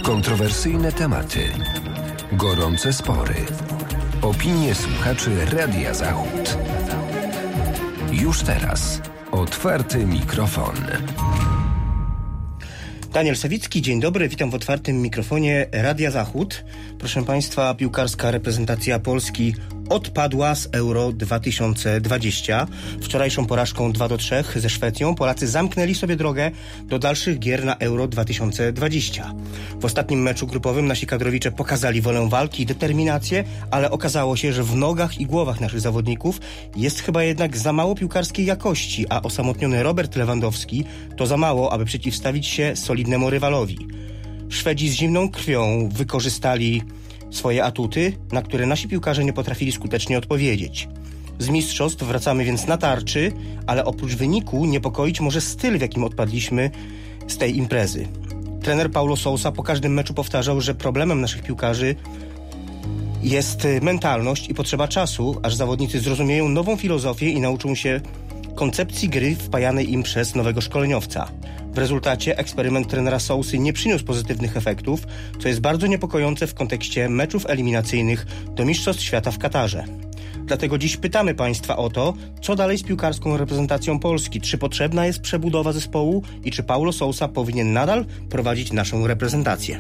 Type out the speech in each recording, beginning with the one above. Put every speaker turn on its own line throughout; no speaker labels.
Kontrowersyjne tematy, gorące spory, opinie słuchaczy Radia Zachód. Już teraz otwarty mikrofon.
Daniel Sawicki, dzień dobry, witam w otwartym mikrofonie Radia Zachód. Proszę Państwa, piłkarska reprezentacja Polski odpadła z Euro 2020. Wczorajszą porażką 2-3 ze Szwecją Polacy zamknęli sobie drogę do dalszych gier na Euro 2020. W ostatnim meczu grupowym nasi kadrowicze pokazali wolę walki i determinację, ale okazało się, że w nogach i głowach naszych zawodników jest chyba jednak za mało piłkarskiej jakości, a osamotniony Robert Lewandowski to za mało, aby przeciwstawić się solidnemu rywalowi. Szwedzi z zimną krwią wykorzystali swoje atuty, na które nasi piłkarze nie potrafili skutecznie odpowiedzieć. Z mistrzostw wracamy więc na tarczy, ale oprócz wyniku niepokoić może styl, w jakim odpadliśmy z tej imprezy. Trener Paulo Sousa po każdym meczu powtarzał, że problemem naszych piłkarzy jest mentalność i potrzeba czasu, aż zawodnicy zrozumieją nową filozofię i nauczą się koncepcji gry wpajanej im przez nowego szkoleniowca. W rezultacie eksperyment trenera Sousy nie przyniósł pozytywnych efektów, co jest bardzo niepokojące w kontekście meczów eliminacyjnych do Mistrzostw Świata w Katarze. Dlatego dziś pytamy Państwa o to, co dalej z piłkarską reprezentacją Polski, czy potrzebna jest przebudowa zespołu i czy Paulo Sousa powinien nadal prowadzić naszą reprezentację.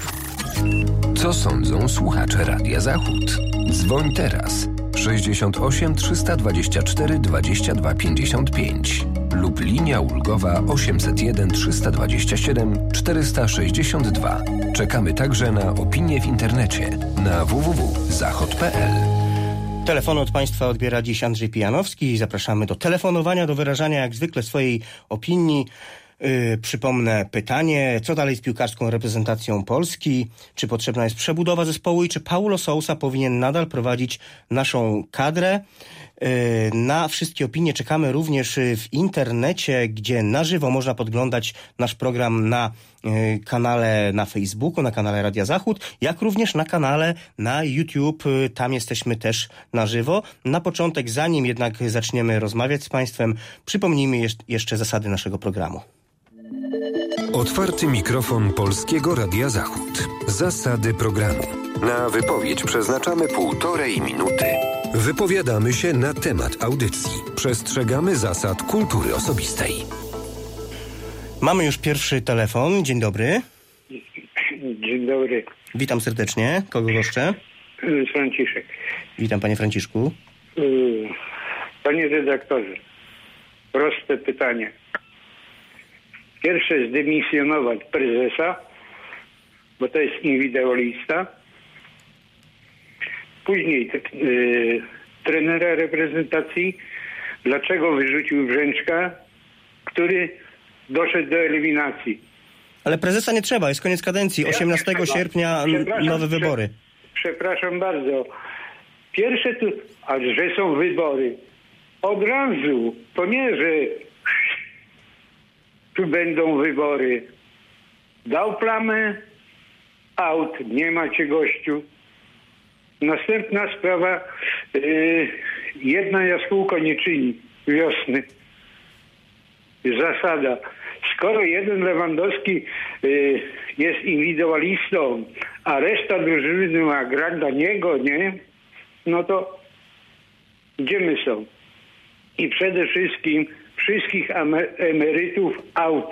Co sądzą słuchacze Radia Zachód? Dzwoń teraz 68 324 22 55 lub linia ulgowa 801 327 462. Czekamy także na opinie w internecie na www.zachod.pl.
Telefon od Państwa odbiera dziś Andrzej Pijanowski. Zapraszamy do telefonowania, do wyrażania jak zwykle swojej opinii. Przypomnę pytanie, co dalej z piłkarską reprezentacją Polski? Czy potrzebna jest przebudowa zespołu i czy Paulo Sousa powinien nadal prowadzić naszą kadrę? Na wszystkie opinie czekamy również w internecie, gdzie na żywo można podglądać nasz program na kanale na Facebooku, na kanale Radia Zachód, jak również na kanale na YouTube. Tam jesteśmy też na żywo. Na początek, zanim jednak zaczniemy rozmawiać z Państwem, przypomnijmy jeszcze zasady naszego programu.
Otwarty mikrofon Polskiego Radia Zachód. Zasady programu. Na wypowiedź przeznaczamy 1,5 minuty. Wypowiadamy się na temat audycji. Przestrzegamy zasad kultury osobistej.
Mamy już pierwszy telefon. Dzień dobry.
Dzień dobry.
Witam serdecznie. Kogo goszczę?
Franciszek.
Witam, panie Franciszku.
Panie redaktorze, proste pytanie. Pierwsze, zdymisjonować prezesa, bo to jest indywidualista. Później trenera reprezentacji, dlaczego wyrzucił Brzęczka, który doszedł do eliminacji.
Ale prezesa nie trzeba, jest koniec kadencji. 18 sierpnia nowe wybory.
Przepraszam bardzo. Pierwsze tu, że są wybory. Od razu, to nie, że tu będą wybory. Dał plamę, out, nie macie gościu. Następna sprawa, jedna jaskółka nie czyni wiosny. Zasada. Skoro jeden Lewandowski jest indywidualistą, a reszta drużyny ma grać dla niego, nie? No to gdzie my są? I przede wszystkim wszystkich emerytów out.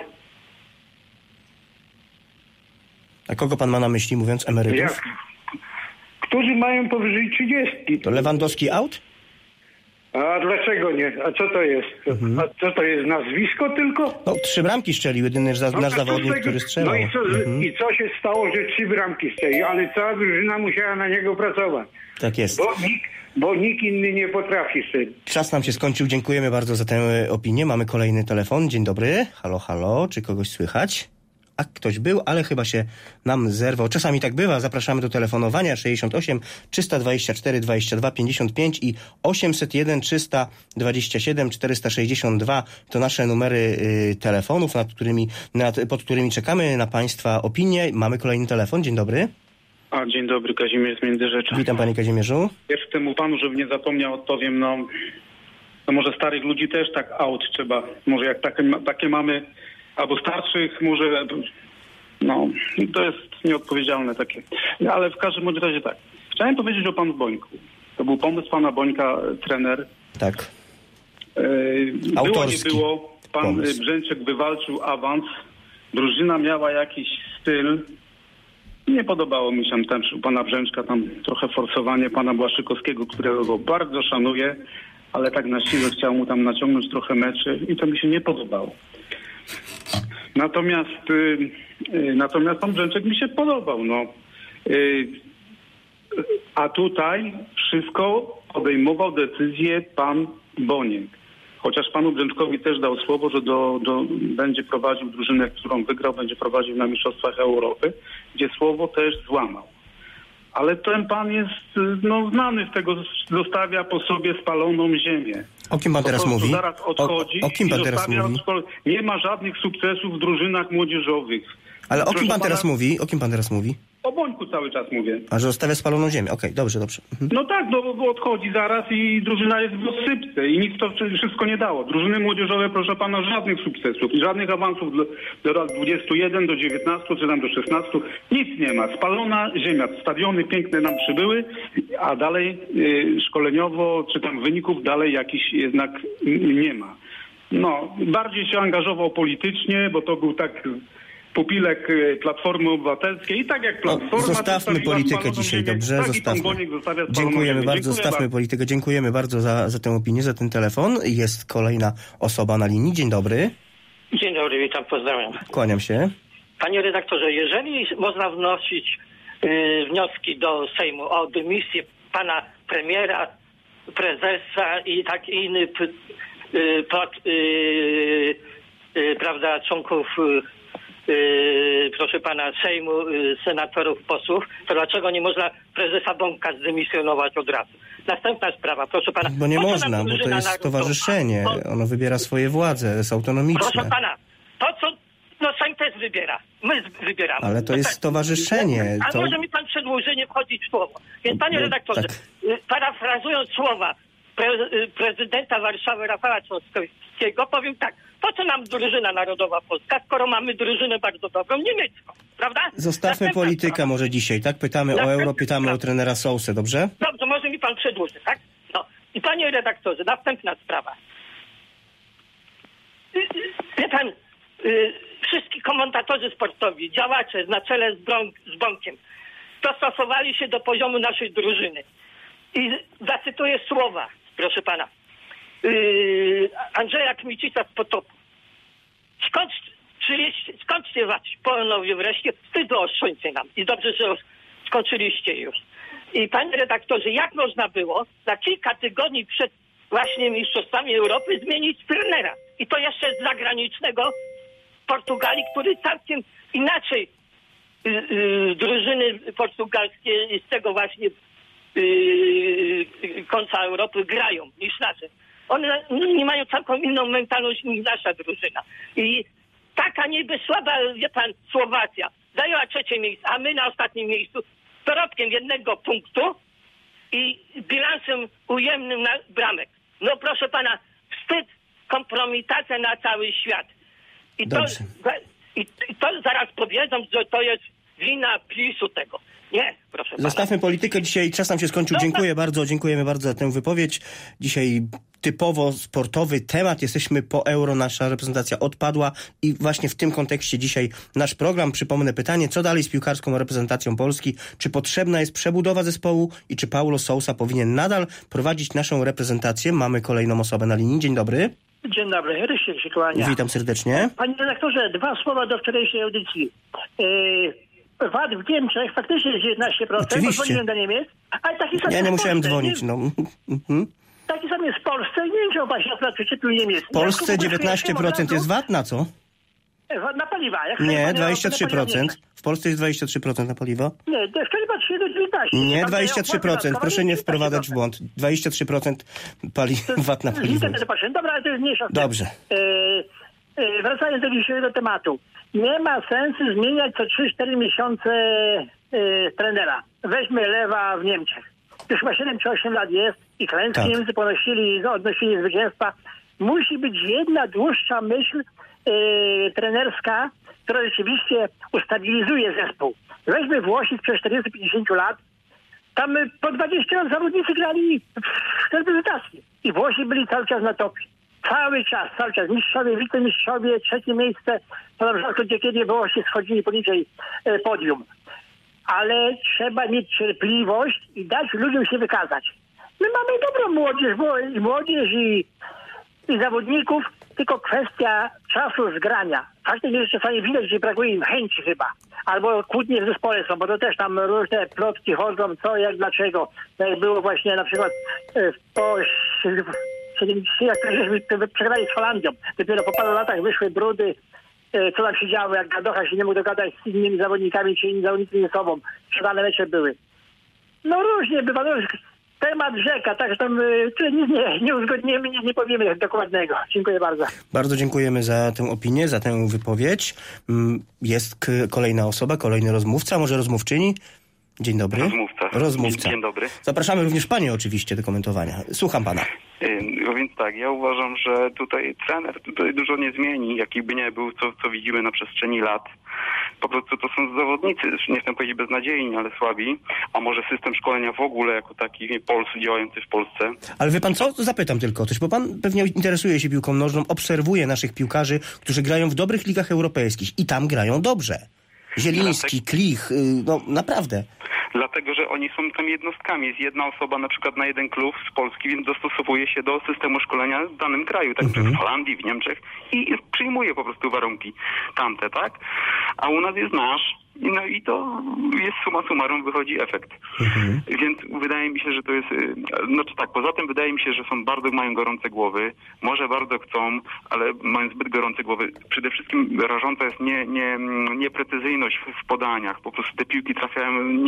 A kogo pan ma na myśli, mówiąc emerytów?
Którzy mają powyżej 30.
To Lewandowski out?
A dlaczego nie? A co to jest? A co to jest, nazwisko tylko?
No, 3 bramki strzelił, jedyny nasz zawodnik, który strzelał.
No i co się stało, że 3 bramki strzelił? Ale cała drużyna musiała na niego pracować.
Tak jest.
Bo nikt inny nie potrafi strzelić.
Czas nam się skończył, dziękujemy bardzo za tę opinię. Mamy kolejny telefon. Dzień dobry. Halo, halo, czy kogoś słychać? A ktoś był, ale chyba się nam zerwał. Czasami tak bywa. Zapraszamy do telefonowania 68 324 22 55 i 801 327 462 to nasze numery telefonów, pod którymi czekamy na Państwa opinie. Mamy kolejny telefon. Dzień dobry.
Dzień dobry, Kazimierz z Międzyrzecza.
Witam, panie Kazimierzu.
Pierwszy temu panu, żeby nie zapomniał, odpowiem, no może starych ludzi też tak out trzeba, może jak takie mamy, albo starszych, może No, to jest nieodpowiedzialne takie. Ale w każdym bądź razie tak. Chciałem powiedzieć o panu Bońku. To był pomysł pana Bońka, trener.
Tak.
Było nie było. Pan Brzęczek wywalczył awans. Drużyna miała jakiś styl. Nie podobało mi się tam u pana Brzęczka tam trochę forsowanie pana Błaszczykowskiego, którego go bardzo szanuję, ale tak na siłę chciał mu tam naciągnąć trochę meczy i to mi się nie podobało. Natomiast pan Brzęczek mi się podobał. No. A tutaj wszystko podejmował decyzję pan Boniek. Chociaż panu Brzęczkowi też dał słowo, że będzie prowadził drużynę, którą wygrał, będzie prowadził na Mistrzostwach Europy, gdzie słowo też złamał. Ale ten pan jest znany z tego, zostawia po sobie spaloną ziemię.
O kim pan teraz mówi?
Zaraz odchodzi
o kim pan teraz mówi?
Nie ma żadnych sukcesów w drużynach młodzieżowych.
Ale o kim pan teraz mówi? O kim pan teraz mówi?
O Bońku cały czas mówię.
A że zostawia spaloną ziemię. Okej, dobrze. Mhm.
No tak, bo odchodzi zaraz i drużyna jest w rozsypce i nic to wszystko nie dało. Drużyny młodzieżowe, proszę pana, żadnych sukcesów, żadnych awansów do lat 21, do 19, czy tam do 16. Nic nie ma. Spalona ziemia. Stadiony piękne nam przybyły, a dalej szkoleniowo, czy tam wyników dalej jakiś jednak nie ma. No, bardziej się angażował politycznie, bo to był tak pupilek Platformy Obywatelskiej i tak jak Platforma...
Zostawmy politykę dzisiaj, dobrze? Dziękujemy bardzo. Zostawmy politykę. Dziękujemy bardzo za tę opinię, za ten telefon. Jest kolejna osoba na linii. Dzień dobry.
Dzień dobry, witam, pozdrawiam.
Kłaniam się.
Panie redaktorze, jeżeli można wnosić wnioski do Sejmu o dymisję pana premiera, prezesa i tak innych prawda, członków proszę pana Sejmu, senatorów, posłów, to dlaczego nie można prezesa Bąka zdymisjonować od razu? Następna sprawa, proszę pana.
Bo nie można, bo to jest stowarzyszenie. Ono wybiera swoje władze, jest autonomiczne.
Proszę pana, to co... Sejm też wybiera. My wybieramy.
Ale to jest stowarzyszenie.
A może mi pan przedłuży, nie wchodzić w słowo. Więc panie redaktorze, parafrazując słowa prezydenta Warszawy Rafała Trzaskowskiego, powiem tak. Po co nam drużyna narodowa polska, skoro mamy drużynę bardzo dobrą niemiecką, prawda?
Zostawmy politykę może dzisiaj, tak? Pytamy o euro, pytamy o trenera Sousę, dobrze?
Dobrze, może mi pan przedłuży, tak? No. I panie redaktorze, następna sprawa. Wie pan, wszyscy komentatorzy sportowi, działacze na czele z Bąkiem dostosowali się do poziomu naszej drużyny. I zacytuję słowa, proszę pana, Andrzeja Kmicica z Potopu. Skończcie was panowie wreszcie, wstydu oszczędźcie nam. I dobrze, że skończyliście już. I panie redaktorze, jak można było na kilka tygodni przed właśnie Mistrzostwami Europy zmienić trenera? I to jeszcze z zagranicznego Portugalii, który całkiem inaczej drużyny portugalskie z tego właśnie końca Europy grają niż nasze. One nie mają całkiem inną mentalność niż nasza drużyna. I taka niby słaba, wie pan, Słowacja zajęła 3. miejsce, a my na ostatnim miejscu z dorobkiem 1 punktu i bilansem ujemnym na bramek. No proszę pana, wstyd, kompromitacja na cały świat. I to zaraz powiedzą, że to jest wina PiS-u tego. Nie, proszę pana.
Zostawmy politykę dzisiaj, czas nam się skończył. Dziękujemy bardzo za tę wypowiedź. Dzisiaj typowo sportowy temat. Jesteśmy po euro, nasza reprezentacja odpadła i właśnie w tym kontekście dzisiaj nasz program. Przypomnę pytanie, co dalej z piłkarską reprezentacją Polski? Czy potrzebna jest przebudowa zespołu i czy Paulo Sousa powinien nadal prowadzić naszą reprezentację? Mamy kolejną osobę na linii. Dzień dobry.
Dzień dobry, Rysiek się kłania.
Witam serdecznie.
Panie redaktorze, 2 słowa do wczorajszej audycji. VAT w Niemczech faktycznie jest 19%.
Oczywiście.
Pozwoliłem do Niemiec. Ale taki sam
ja nie musiałem dzwonić,
Taki sam jest w Polsce i nie wiem, czy właśnie akurat przeczytał niemiecki.
W Polsce 19% jest VAT na co?
Na paliwa.
Nie, 23%. W Polsce jest 23% na paliwo.
Nie, wczoraj patrzyłem do 19%.
Nie, 23%. Proszę nie wprowadzać w błąd. 23% VAT na paliwo.
Dobra, ale to jest mniejsza.
Dobrze.
Wracając do dzisiejszego tematu. Nie ma sensu zmieniać co 3-4 miesiące trenera. Weźmy Lewa w Niemczech. Już chyba 7 czy 8 lat jest i klęski Niemcy odnosili zwycięstwa. Musi być jedna dłuższa myśl trenerska, która rzeczywiście ustabilizuje zespół. Weźmy Włosi sprzed 40-50 lat. Tam po 20 lat zawodnicy grali w reprezentacji. I Włosi byli cały czas na topie. Cały czas. Mistrzowie, wicemistrzowie, trzecie miejsce. To na przykład kiedy Włosi schodzili poniżej podium. Ale trzeba mieć cierpliwość i dać ludziom się wykazać. My mamy dobrą młodzież i zawodników, tylko kwestia czasu zgrania. Faktycznie jest czasami widać, że brakuje im chęci chyba. Albo kłótnie w zespole są, bo to też tam różne plotki chodzą, co, jak, dlaczego. Jak było właśnie na przykład jak przegrali z Holandią. Dopiero po paru latach wyszły brudy, co tam się działo, jak Gadocha się nie mógł dogadać z innymi zawodnikami, czy inni zawodnicy ze sobą. Przegrane mecze były. No różnie bywa. Temat rzeka, także tam nic nie uzgodnimy, nic nie powiemy dokładnego. Dziękuję bardzo.
Bardzo dziękujemy za tę opinię, za tę wypowiedź. Jest kolejna osoba, kolejny rozmówca, może rozmówczyni? Dzień dobry. Rozmówca.
Dzień dobry.
Zapraszamy również Panią oczywiście do komentowania. Słucham Pana.
Więc tak, ja uważam, że tutaj trener dużo nie zmieni, jaki by nie był, co widzimy na przestrzeni lat. Po prostu to są zawodnicy, nie chcę powiedzieć beznadziejni, ale słabi, a może system szkolenia w ogóle jako taki działający w Polsce. Ale
wie pan co? Zapytam tylko o coś, bo pan pewnie interesuje się piłką nożną, obserwuje naszych piłkarzy, którzy grają w dobrych ligach europejskich i tam grają dobrze. Zieliński, Klich, no naprawdę.
Dlatego, że oni są tam jednostkami. Jest jedna osoba na przykład na jeden klub z Polski, więc dostosowuje się do systemu szkolenia w danym kraju, tak jak w Holandii, w Niemczech i przyjmuje po prostu warunki tamte, tak? A u nas jest nasz. No i to jest summa summarum, wychodzi efekt. Więc wydaje mi się, że to jest... Znaczy tak, poza tym wydaje mi się, że mają gorące głowy. Może bardzo chcą, ale mają zbyt gorące głowy. Przede wszystkim rażąca jest nieprecyzyjność w podaniach. Po prostu te piłki trafiają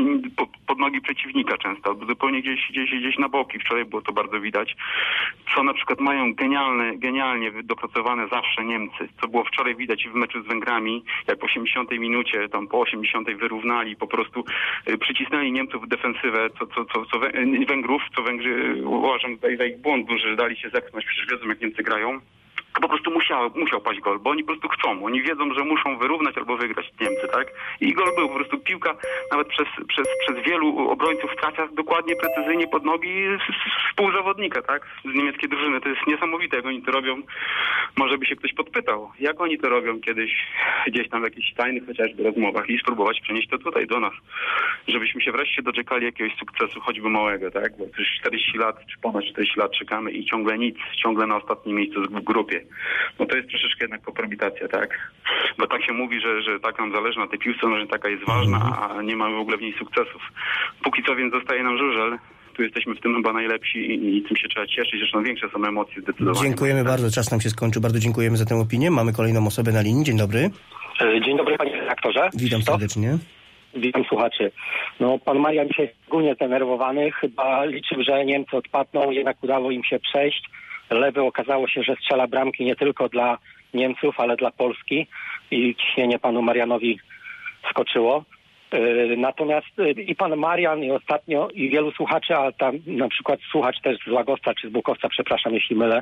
pod nogi przeciwnika często, albo zupełnie gdzieś na boki. Wczoraj było to bardzo widać. Co na przykład mają genialnie dopracowane zawsze Niemcy. Co było wczoraj widać w meczu z Węgrami, jak w 80 minucie, tam po 80 wyrównali, po prostu przycisnęli Niemców w defensywę, co Węgrów, co Węgrzy uważam za ich błąd, że dali się zepchnąć, przecież wiedzą jak Niemcy grają. To po prostu musiał paść gol, bo oni po prostu chcą. Oni wiedzą, że muszą wyrównać albo wygrać Niemcy, tak? I gol był po prostu piłka nawet przez wielu obrońców trafia dokładnie, precyzyjnie pod nogi współzawodnika, tak? Z niemieckiej drużyny. To jest niesamowite, jak oni to robią. Może by się ktoś podpytał, jak oni to robią kiedyś gdzieś tam w jakichś tajnych chociażby rozmowach i spróbować przenieść to tutaj do nas. Żebyśmy się wreszcie doczekali jakiegoś sukcesu, choćby małego, tak? Bo już 40 lat, czy ponad 40 lat czekamy i ciągle nic, ciągle na ostatnim miejscu w grupie. No to jest troszeczkę jednak kompromitacja, tak? Bo tak się mówi, że tak nam zależy na tej piłce, że taka jest ważna, a nie mamy w ogóle w niej sukcesów. Póki co więc zostaje nam żużel. Tu jesteśmy w tym chyba najlepsi i tym się trzeba cieszyć. Zresztą większe są emocje zdecydowanie.
Dziękujemy bardzo. Czas nam się skończył. Bardzo dziękujemy za tę opinię. Mamy kolejną osobę na linii. Dzień dobry.
Dzień dobry panie redaktorze.
Witam serdecznie.
Witam słuchaczy. No pan Marian dzisiaj szczególnie zdenerwowany. Chyba liczył, że Niemcy odpadną. Jednak udało im się przejść. Lewy okazało się, że strzela bramki nie tylko dla Niemców, ale dla Polski i ciśnienie panu Marianowi skoczyło. Natomiast i pan Marian i ostatnio i wielu słuchaczy, a tam na przykład słuchacz też z Łagowca czy z Bukowca, przepraszam jeśli mylę,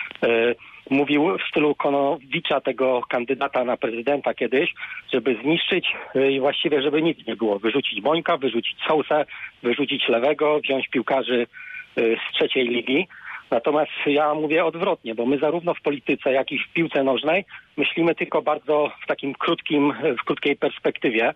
mówił w stylu Konowicza, tego kandydata na prezydenta kiedyś, żeby zniszczyć i właściwie żeby nic nie było. Wyrzucić Bońka, wyrzucić Sousę, wyrzucić Lewego, wziąć piłkarzy z trzeciej ligi. Natomiast ja mówię odwrotnie, bo my zarówno w polityce, jak i w piłce nożnej myślimy tylko bardzo w krótkiej perspektywie.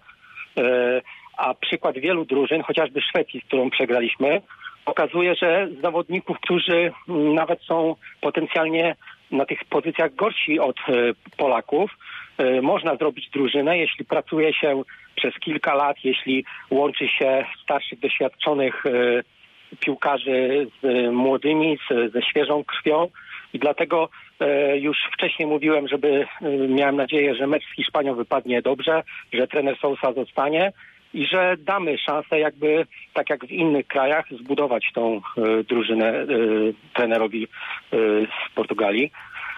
A przykład wielu drużyn, chociażby Szwecji, z którą przegraliśmy, pokazuje, że zawodników, którzy nawet są potencjalnie na tych pozycjach gorsi od Polaków, można zrobić drużynę, jeśli pracuje się przez kilka lat, jeśli łączy się starszych, doświadczonych piłkarzy z młodymi, ze świeżą krwią i dlatego już wcześniej mówiłem, miałem nadzieję, że mecz z Hiszpanią wypadnie dobrze, że trener Sousa zostanie i że damy szansę jakby, tak jak w innych krajach, zbudować tą drużynę trenerowi z Portugalii.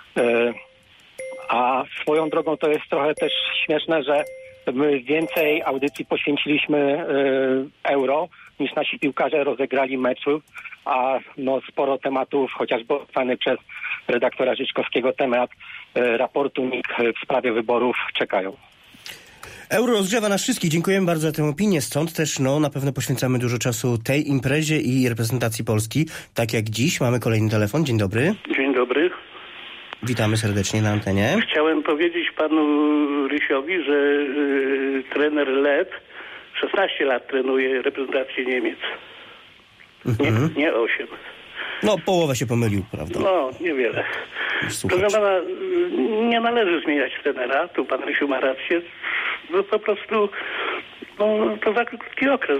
A swoją drogą to jest trochę też śmieszne, że my więcej audycji poświęciliśmy Euro niż nasi piłkarze rozegrali meczu, a sporo tematów, chociażby opisany przez redaktora Życzkowskiego temat raportu NIK w sprawie wyborów czekają.
Euro rozgrzewa nas wszystkich. Dziękujemy bardzo za tę opinię. Stąd też na pewno poświęcamy dużo czasu tej imprezie i reprezentacji Polski. Tak jak dziś. Mamy kolejny telefon. Dzień dobry.
Dzień dobry.
Witamy serdecznie na antenie.
Chciałem powiedzieć panu Rysiowi, że trener Led 16 lat trenuje reprezentację Niemiec. Nie 8.
No, połowę się pomylił, prawda?
No, niewiele. Proszę pana, nie należy zmieniać trenera. Tu pan Rysiu ma rację. No po prostu to za krótki okres.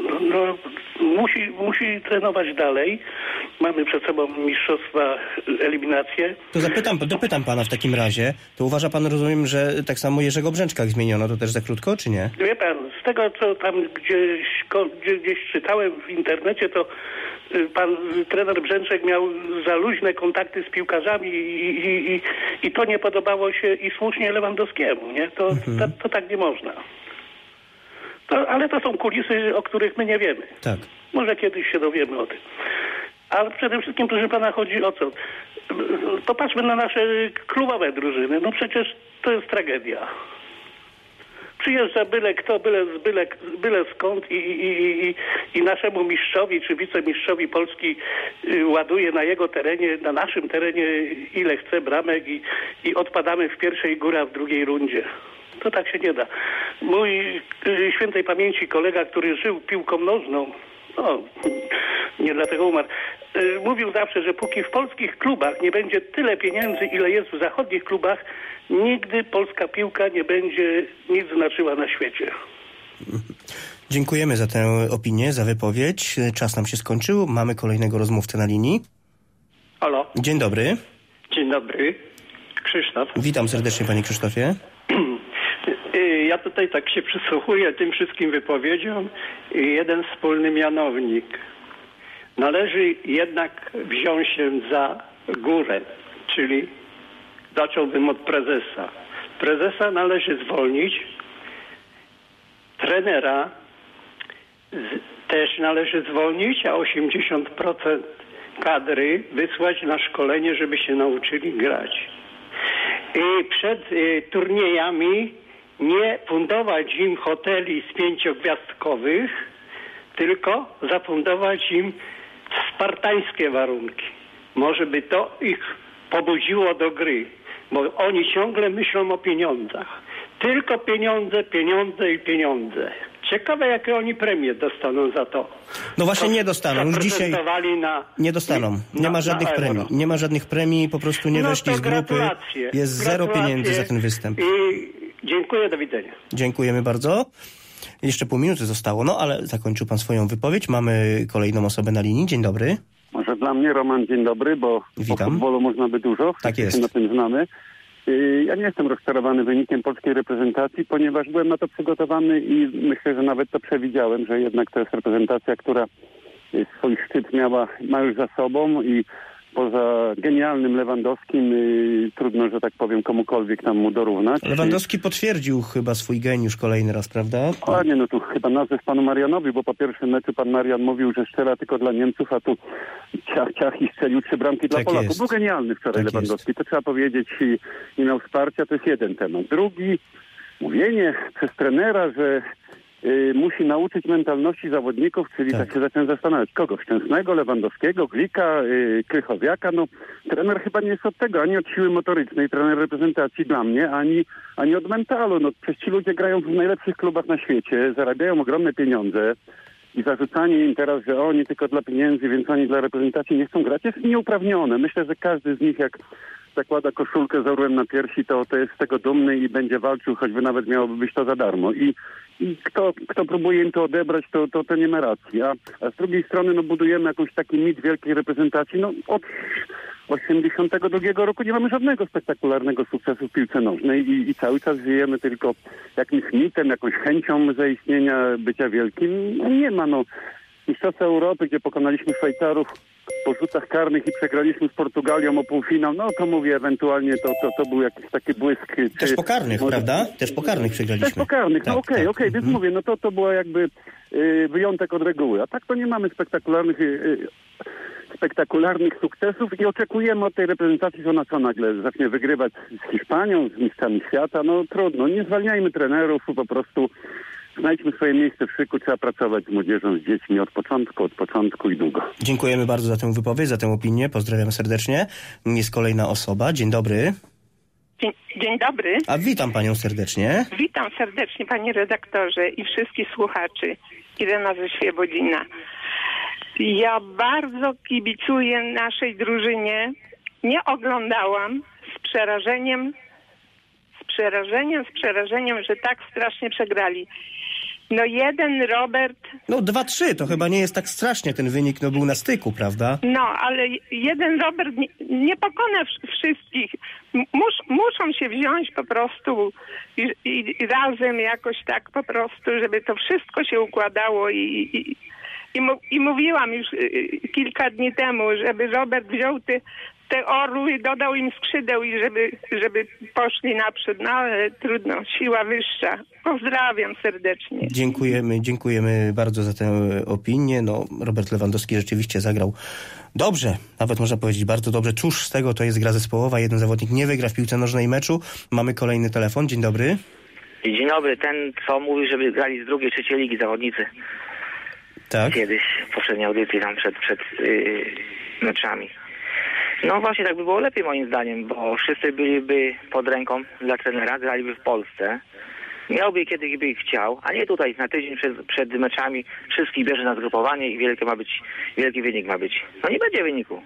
Musi trenować dalej. Mamy przed sobą mistrzostwa, eliminację.
To dopytam pana w takim razie. To uważa pan, rozumiem, że tak samo Jerzego Brzęczka zmieniono, to też za krótko, czy nie?
Wie pan, z tego co tam gdzieś czytałem w internecie, to pan trener Brzęczek miał za luźne kontakty z piłkarzami i to nie podobało się i słusznie Lewandowskiemu, nie? To tak nie można. Ale to są kulisy, o których my nie wiemy.
Tak.
Może kiedyś się dowiemy o tym. Ale przede wszystkim, proszę pana, chodzi o co? Popatrzmy na nasze klubowe drużyny. No przecież to jest tragedia. Przyjeżdża byle kto, byle skąd i naszemu mistrzowi czy wicemistrzowi Polski ładuje na jego terenie, na naszym terenie ile chce bramek i odpadamy w pierwszej, góra w drugiej rundzie. To tak się nie da. Mój świętej pamięci kolega, który żył piłką nożną, nie dlatego umarł, mówił zawsze, że póki w polskich klubach nie będzie tyle pieniędzy, ile jest w zachodnich klubach, nigdy polska piłka nie będzie nic znaczyła na świecie.
Dziękujemy za tę opinię, za wypowiedź. Czas nam się skończył. Mamy kolejnego rozmówcę na linii.
Halo.
Dzień dobry.
Dzień dobry. Krzysztof.
Witam serdecznie, panie Krzysztofie.
Ja tutaj tak się przysłuchuję tym wszystkim wypowiedziom i jeden wspólny mianownik. Należy jednak wziąć się za górę, czyli zacząłbym od prezesa. Prezesa należy zwolnić, trenera też należy zwolnić, a 80% kadry wysłać na szkolenie, żeby się nauczyli grać. I przed turniejami nie fundować im hoteli z 5-gwiazdkowych, tylko zafundować im spartańskie warunki. Może by to ich pobudziło do gry, bo oni ciągle myślą o pieniądzach. Tylko pieniądze, pieniądze i pieniądze. Ciekawe, jakie oni premie dostaną za to.
No właśnie nie dostaną. Już dzisiaj nie dostaną. Nie ma żadnych premii. Nie ma żadnych premii, po prostu nie weszli z grupy. Jest zero pieniędzy za ten występ.
I dziękuję, do widzenia.
Dziękujemy bardzo. Jeszcze pół minuty zostało, ale zakończył pan swoją wypowiedź. Mamy kolejną osobę na linii. Dzień dobry.
Może dla mnie, Roman, dzień dobry, bo
witam.
O futbolu można by dużo.
Tak jest.
Się na tym znamy. Ja nie jestem rozczarowany wynikiem polskiej reprezentacji, ponieważ byłem na to przygotowany i myślę, że nawet to przewidziałem, że jednak to jest reprezentacja, która swój szczyt ma już za sobą i poza genialnym Lewandowskim trudno, że tak powiem, komukolwiek tam mu dorównać.
Lewandowski potwierdził chyba swój geniusz kolejny raz, prawda?
A nie, tu chyba nazwę panu Marianowi, bo po pierwszym meczu pan Marian mówił, że strzela tylko dla Niemców, a tu ciach i strzelił 3 bramki dla Polaków. Jest. Był genialny wczoraj Lewandowski, to trzeba powiedzieć i miał wsparcia, to jest jeden temat. Drugi, mówienie przez trenera, że musi nauczyć mentalności zawodników, czyli tak się zacząłem zastanawiać, kogo? Szczęsnego, Lewandowskiego, Glika, Krychowiaka. Trener chyba nie jest od tego, ani od siły motorycznej, trener reprezentacji dla mnie, ani od mentalu. Przecież ci ludzie grają w najlepszych klubach na świecie, zarabiają ogromne pieniądze i zarzucanie im teraz, że oni tylko dla pieniędzy, więc oni dla reprezentacji nie chcą grać, jest nieuprawnione. Myślę, że każdy z nich, jak zakłada koszulkę z orłem na piersi, to jest z tego dumny i będzie walczył, choćby nawet miałoby być to za darmo. I kto próbuje im to odebrać, to nie ma racji. A z drugiej strony budujemy jakiś taki mit wielkiej reprezentacji. Od 1982 roku nie mamy żadnego spektakularnego sukcesu w piłce nożnej i cały czas żyjemy tylko jakimś mitem, jakąś chęcią zaistnienia, bycia wielkim. Nie ma. Mistrzostwa Europy, gdzie pokonaliśmy Szwajcarów po rzutach karnych i przegraliśmy z Portugalią o półfinał, to mówię, ewentualnie to był jakiś taki błysk.
Też pokarnych, prawda? Też pokarnych przegraliśmy. Też
pokarnych, okej, więc mówię, to była jakby wyjątek od reguły. A tak to nie mamy spektakularnych spektakularnych sukcesów i oczekujemy od tej reprezentacji, że ona co nagle zacznie wygrywać z Hiszpanią, z mistrzami świata. No trudno, nie zwalniajmy trenerów, po prostu znajdźmy swoje miejsce w szyku, trzeba pracować z młodzieżą, z dziećmi od początku i długo.
Dziękujemy bardzo za tę wypowiedź, za tę opinię, pozdrawiam serdecznie. Jest kolejna osoba, dzień dobry.
Dzień dobry.
A witam panią serdecznie.
Witam serdecznie panie redaktorze i wszystkich słuchaczy. Irena ze Świebodzina. Ja bardzo kibicuję naszej drużynie. Nie oglądałam z przerażeniem, że tak strasznie przegrali. No jeden Robert...
No 2-3, to chyba nie jest tak strasznie, ten wynik był na styku, prawda?
No, ale jeden Robert nie pokona wszystkich. Muszą się wziąć po prostu i razem jakoś tak po prostu, żeby to wszystko się układało i mówiłam już kilka dni temu, żeby Robert wziął te orły, dodał im skrzydeł i żeby poszli naprzód. No ale trudno, siła wyższa. Pozdrawiam serdecznie.
Dziękujemy bardzo za tę opinię. No, Robert Lewandowski rzeczywiście zagrał dobrze, nawet można powiedzieć bardzo dobrze. Cóż z tego, to jest gra zespołowa. Jeden zawodnik nie wygra w piłce nożnej meczu. Mamy kolejny telefon. Dzień dobry.
Dzień dobry. Ten, co mówi, żeby grali z drugiej, trzeciej ligi zawodnicy.
Tak.
Kiedyś, w poprzedniej audycji tam przed meczami. No właśnie, tak by było lepiej moim zdaniem, bo wszyscy byliby pod ręką dla trenera, graliby w Polsce. Miałby kiedyś by ich chciał, a nie tutaj na tydzień przed meczami wszystkich bierze na zgrupowanie i wielki wynik ma być. No nie będzie wyniku.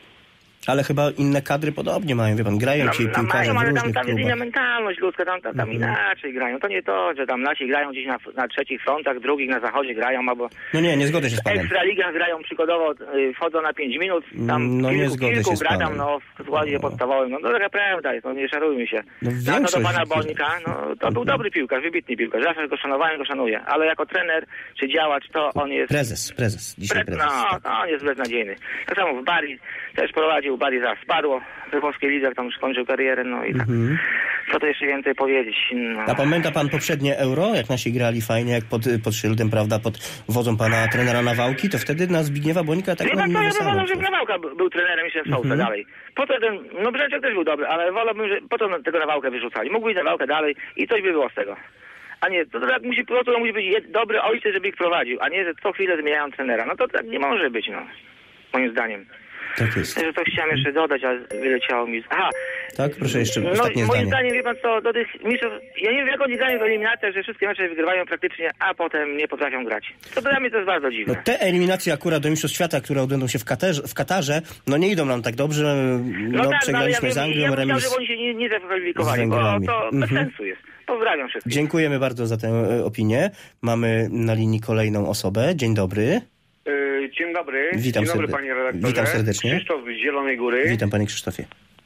Ale chyba inne kadry podobnie mają, wie pan, grają ci piłkarze w różnych klubach.
Tam jest inna mentalność ludzka, tam inaczej grają. To nie to, że tam nasi grają gdzieś na trzecich frontach, drugich na zachodzie grają, albo...
No nie zgodzę się z panem.
W Ekstraligach grają przykładowo, wchodzą na 5 minut, tam kilku gra tam, w składzie podstawowym. No to taka prawda jest, nie szarujmy się. No to do pana Bolnika, to był dobry piłkarz, wybitny piłkarz. Zawsze go szanowałem, go szanuję. Ale jako trener, czy działacz, to on jest...
Prezes. Dzisiaj prezes.
No, on jest beznadziejny. Tak samo w Bari też prowadził, Bari zaraz spadło we włoskiej lidze, tam już kończył karierę, no i tak. Co to jeszcze więcej powiedzieć? No.
A pamięta pan poprzednie Euro, jak nasi grali fajnie, jak pod szyldem, prawda, pod wodzą pana trenera Nawałki, to wtedy na Zbigniewa Bonika tak nie
wolałbym, żeby Nawałka był trenerem jeszcze w Sołce dalej. Po to Brzęczek też był dobry, ale wolałbym, że po to tego Nawałkę wyrzucali. Mógł być Nawałkę dalej i coś by było z tego. A nie, to tak musi być dobry ojciec, żeby ich prowadził, a nie, że co chwilę zmieniają trenera. No to tak nie może być, moim zdaniem.
Tak jest.
Że to chciałem jeszcze dodać, ale wyleciało mi... Aha.
Tak, proszę jeszcze ostatnie zdanie.
Moim zdaniem, wie pan co, do tych mistrzów... Ja nie wiem, jak oni grają w eliminacjach, że wszystkie mecze wygrywają praktycznie, a potem nie potrafią grać. To dla mnie to jest bardzo dziwne.
No te eliminacje akurat do mistrzostw świata, które odbędą się w Katarze, no nie idą nam tak dobrze. Przegraliśmy z Anglią, remis.
Ja żeby oni się nie zakwalifikowali, bo to bez sensu jest. Pozdrawiam wszystkich.
Dziękujemy bardzo za tę opinię. Mamy na linii kolejną osobę. Dzień dobry.
Dzień dobry.
Dzień
dobry panie redaktorze.
Witam serdecznie.
Krzysztof z Zielonej Góry.
Witam panie Krzysztofie.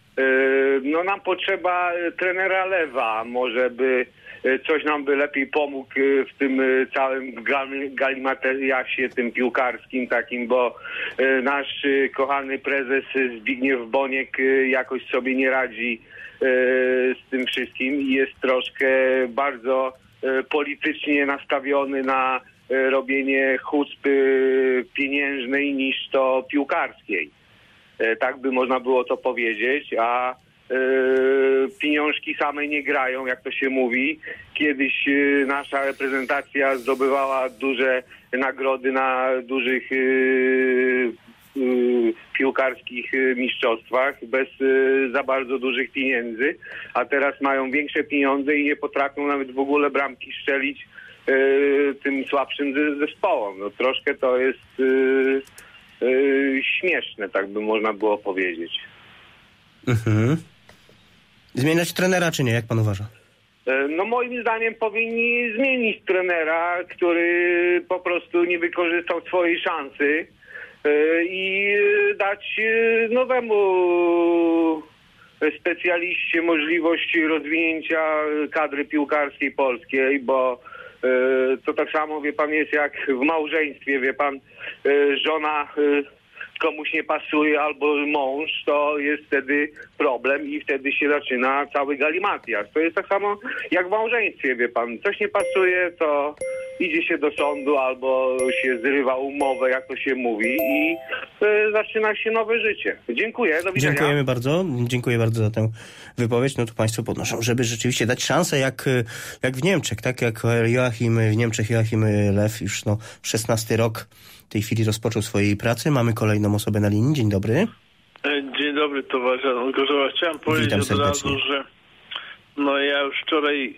No nam potrzeba trenera Lewa. Może by coś nam by lepiej pomógł w tym całym galimatiasie tym piłkarskim takim, bo nasz kochany prezes Zbigniew Boniek jakoś sobie nie radzi z tym wszystkim i jest troszkę bardzo politycznie nastawiony na robienie hucpy pieniężnej niż to piłkarskiej. Tak by można było to powiedzieć, a pieniążki same nie grają, jak to się mówi. Kiedyś nasza reprezentacja zdobywała duże nagrody na dużych piłkarskich mistrzostwach bez za bardzo dużych pieniędzy, a teraz mają większe pieniądze i nie potrafią nawet w ogóle bramki strzelić tym słabszym zespołom. No, troszkę to jest śmieszne, tak by można było powiedzieć.
Zmieniać trenera czy nie? Jak pan uważa?
No moim zdaniem powinni zmienić trenera, który po prostu nie wykorzystał swojej szansy i dać nowemu specjaliście możliwość rozwinięcia kadry piłkarskiej polskiej, bo to tak samo, wie pan, jest jak w małżeństwie, wie pan, żona komuś nie pasuje albo mąż, to jest wtedy problem i wtedy się zaczyna cały galimatias. To jest tak samo jak w małżeństwie, wie pan. Coś nie pasuje, to idzie się do sądu albo się zrywa umowę, jak to się mówi i zaczyna się nowe życie. Dziękuję, do widzenia.
Dziękujemy bardzo. Dziękuję bardzo za tę wypowiedź. No tu państwo podnoszą, żeby rzeczywiście dać szansę jak w Niemczech, tak jak w Niemczech Joachim Lew już 16 rok w tej chwili rozpoczął swojej pracy. Mamy kolejną osobę na linii. Dzień dobry.
Dzień dobry, towarzysze Gorzowa. Chciałem powiedzieć od razu, że ja już wczoraj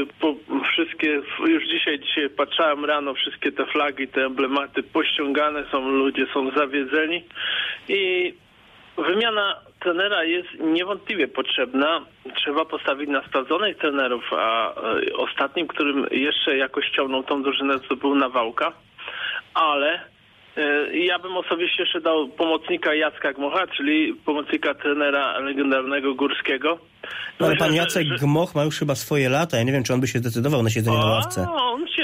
już dzisiaj patrzałem rano, wszystkie te flagi, te emblematy pościągane są, ludzie są zawiedzeni i wymiana trenera jest niewątpliwie potrzebna. Trzeba postawić na sprawdzonych trenerów, a ostatnim, którym jeszcze jakoś ściągnął tą drużynę, to był Nawałka, ale ja bym osobiście jeszcze dał pomocnika Jacka Gmocha, czyli pomocnika trenera legendarnego Górskiego.
Ale pan Jacek Gmoch ma już chyba swoje lata. Ja nie wiem, czy on by się zdecydował na siedzenie na ławce.
On się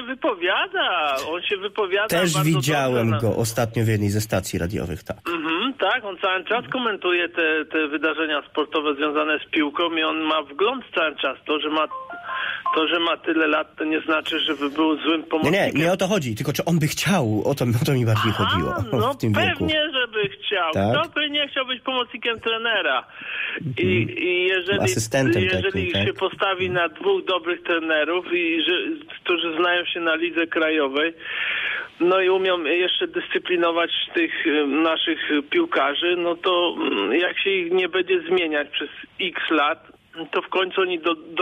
wypowiada.
Też widziałem go ostatnio w jednej ze stacji radiowych, tak.
Tak, on cały czas komentuje te wydarzenia sportowe związane z piłką i on ma wgląd cały czas. To, że ma tyle lat, to nie znaczy, żeby był złym pomocnikiem.
Nie o to chodzi, tylko czy on by chciał, o to mi bardziej chodziło w tym wieku.
Pewnie, żeby chciał.
Tak?
Kto by nie chciał być pomocnikiem trenera? I jeżeli się postawi na dwóch dobrych trenerów, którzy znają się na lidze krajowej, i umią jeszcze dyscyplinować tych naszych piłkarzy, to jak się ich nie będzie zmieniać przez x lat, to w końcu oni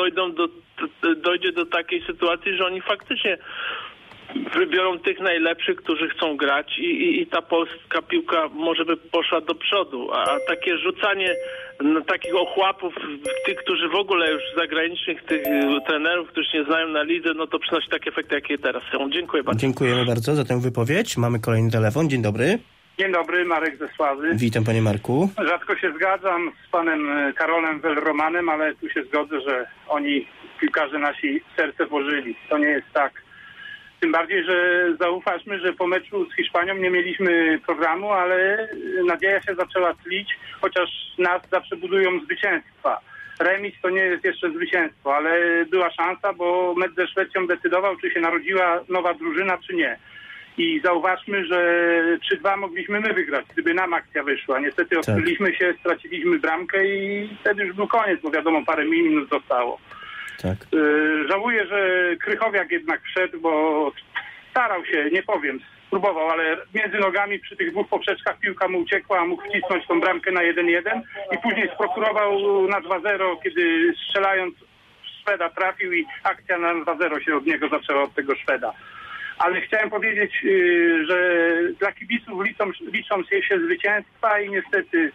dojdzie do takiej sytuacji, że oni faktycznie wybiorą tych najlepszych, którzy chcą grać i ta polska piłka może by poszła do przodu. A takie rzucanie takich ochłapów, tych, którzy w ogóle już zagranicznych, tych trenerów, którzy nie znają na lidze, to przynosi takie efekty, jakie teraz są. Dziękuję bardzo.
Dziękujemy bardzo za tę wypowiedź. Mamy kolejny telefon. Dzień dobry.
Dzień dobry, Marek ze Sławy.
Witam, panie Marku.
Rzadko się zgadzam z panem Karolem Welromanem, ale tu się zgodzę, że oni, piłkarze nasi, serce włożyli. To nie jest tak. Tym bardziej, że zaufaliśmy, że po meczu z Hiszpanią nie mieliśmy programu, ale nadzieja się zaczęła tlić, chociaż nas zawsze budują zwycięstwa. Remis to nie jest jeszcze zwycięstwo, ale była szansa, bo mecz ze Szwecją decydował, czy się narodziła nowa drużyna, czy nie. I zauważmy, że 3-2 mogliśmy my wygrać, gdyby nam akcja wyszła. Niestety odkryliśmy się, straciliśmy bramkę i wtedy już był koniec, bo wiadomo, parę minut zostało.
Tak.
Żałuję, że Krychowiak jednak wszedł, bo starał się, nie powiem, spróbował, ale między nogami przy tych dwóch poprzeczkach piłka mu uciekła, a mógł wcisnąć tą bramkę na 1-1 i później sprokurował na 2-0, kiedy strzelając Szweda trafił i akcja na 2-0 się od niego zaczęła, od tego Szweda. Ale chciałem powiedzieć, że dla kibiców liczą się zwycięstwa i niestety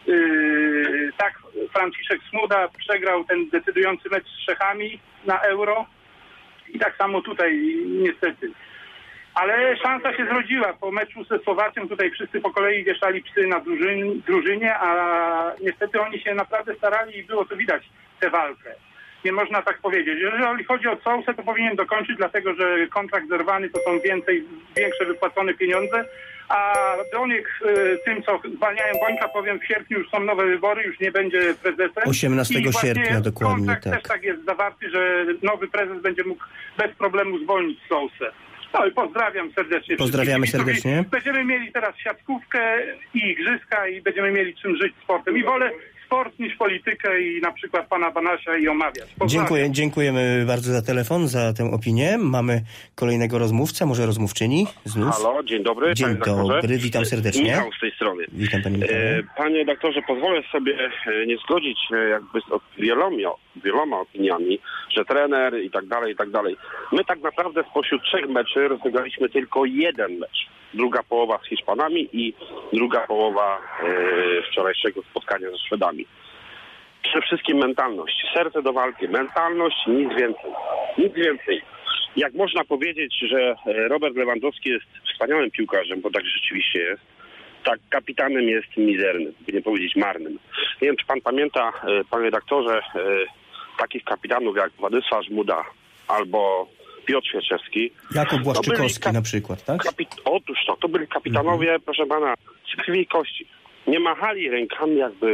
tak Franciszek Smuda przegrał ten decydujący mecz z Czechami na Euro i tak samo tutaj niestety. Ale szansa się zrodziła. Po meczu ze Słowacją tutaj wszyscy po kolei wieszali psy na drużynie, a niestety oni się naprawdę starali i było to widać tę walkę. Nie można tak powiedzieć. Jeżeli chodzi o Sousę, to powinien dokończyć, dlatego że kontrakt zerwany to są większe wypłacone pieniądze, a Doniek tym, co zwalniają Bońka, powiem, w sierpniu już są nowe wybory, już nie będzie prezesem.
18 sierpnia dokładnie,
kontrakt też tak jest zawarty, że nowy prezes będzie mógł bez problemu zwolnić Sousę. No i pozdrawiam serdecznie.
Pozdrawiamy serdecznie.
Będziemy mieli teraz siatkówkę i igrzyska i będziemy mieli czym żyć sportem. I wolę sport niż politykę i na przykład pana Banasia i omawiać.
Dziękujemy bardzo za telefon, za tę opinię. Mamy kolejnego rozmówcę, może rozmówczyni znów.
Halo, dzień dobry.
Dzień dobry, witam serdecznie.
Michał z tej strony.
Witam panie Michale.
Panie doktorze, pozwolę sobie nie zgodzić jakby z wieloma opiniami, że trener i tak dalej, i tak dalej. My tak naprawdę spośród 3 meczy rozegraliśmy tylko jeden mecz. Druga połowa z Hiszpanami i druga połowa wczorajszego spotkania ze Szwedami. Przede wszystkim mentalność. Serce do walki. Mentalność, nic więcej. Nic więcej. Jak można powiedzieć, że Robert Lewandowski jest wspaniałym piłkarzem, bo tak rzeczywiście jest, tak kapitanem jest mizernym, by nie powiedzieć marnym. Nie wiem, czy pan pamięta, panie redaktorze, takich kapitanów jak Władysław Żmuda albo Piotr Świerczewski.
Jakub Błaszczykowski na przykład, tak?
Otóż to byli kapitanowie, proszę pana, z krwi i kości. Nie machali rękami jakby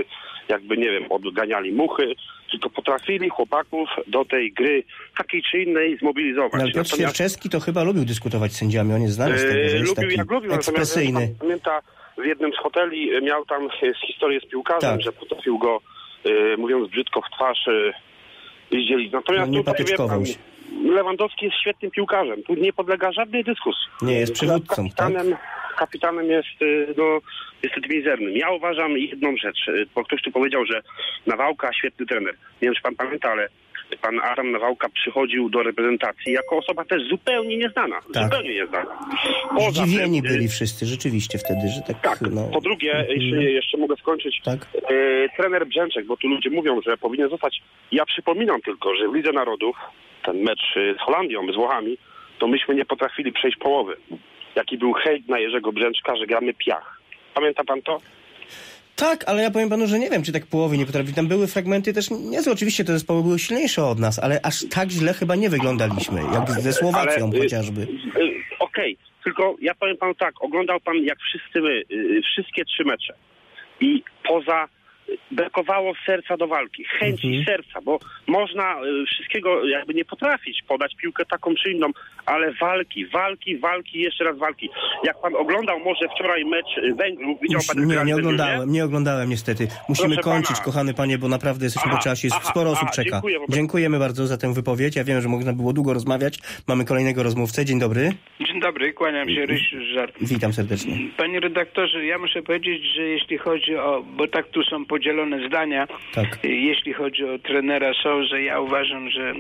jakby, nie wiem, odganiali muchy, tylko potrafili chłopaków do tej gry takiej czy innej zmobilizować.
No, Piotr Świerczewski to chyba lubił dyskutować z sędziami, on jest znany z tego, że jest taki ekspresyjny.
Pamięta, w jednym z hoteli miał tam historię z piłkarzem, że potrafił go, mówiąc brzydko, w twarz zdzielić. Natomiast
nie patyczkował się.
Lewandowski jest świetnym piłkarzem. Tu nie podlega żadnej dyskusji.
Nie, jest przywódcą,
kapitanem jest niestety mizernym. Ja uważam jedną rzecz, bo ktoś tu powiedział, że Nawałka świetny trener. Nie wiem, czy pan pamięta, ale pan Adam Nawałka przychodził do reprezentacji jako osoba też zupełnie nieznana.
Tak.
Zupełnie nieznana.
Zdziwieni byli wszyscy rzeczywiście wtedy, że tak...
Tak, po drugie, jeszcze mogę skończyć, trener Brzęczek, bo tu ludzie mówią, że powinien zostać. Ja przypominam tylko, że w Lidze Narodów, ten mecz z Holandią, z Włochami, to myśmy nie potrafili przejść połowy. Jaki był hejt na Jerzego Brzęczka, że gramy piach. Pamięta pan to?
Tak, ale ja powiem panu, że nie wiem, czy tak połowy nie potrafi. Tam były fragmenty też niezłe. Oczywiście te zespoły były silniejsze od nas, ale aż tak źle chyba nie wyglądaliśmy, jak ze Słowacją chociażby.
Okej, tylko ja powiem panu tak, oglądał pan jak wszyscy my, wszystkie 3 mecze i brakowało serca do walki, chęci serca, bo można wszystkiego jakby nie potrafić, podać piłkę taką czy inną, ale walki, jeszcze raz walki. Jak pan oglądał może wczoraj mecz Węgrów, widział pan...
Nie oglądałem niestety. Musimy kończyć, kochany panie, bo naprawdę jesteśmy po czasie, sporo osób czeka. Dziękujemy bardzo za tę wypowiedź. Ja wiem, że można było długo rozmawiać. Mamy kolejnego rozmówcę. Dzień dobry.
Dzień dobry, kłaniam się, Ryś Żart.
Witam serdecznie.
Panie redaktorze, ja muszę powiedzieć, że jeśli chodzi o, bo tak tu są podzielone zdania, jeśli chodzi o trenera Sousę, ja uważam, że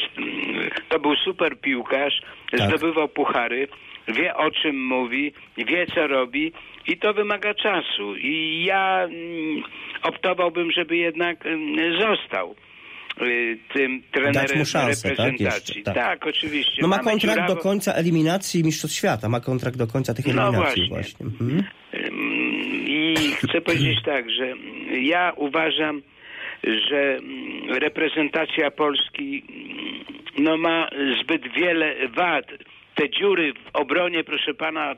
to był super piłkarz, zdobywał puchary, wie o czym mówi, wie co robi i to wymaga czasu. I ja optowałbym, żeby jednak został tym trenerem
dać mu szansę,
reprezentacji. Tak, oczywiście.
No ma kontrakt do końca eliminacji Mistrzostw Świata. Ma kontrakt do końca tych eliminacji właśnie.
I chcę powiedzieć tak, że ja uważam, że reprezentacja Polski ma zbyt wiele wad. Te dziury w obronie, proszę pana,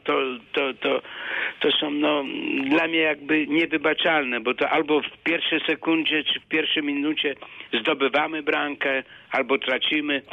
to są dla mnie jakby niewybaczalne, bo to albo w pierwszej sekundzie, czy w pierwszej minucie zdobywamy bramkę, albo tracimy.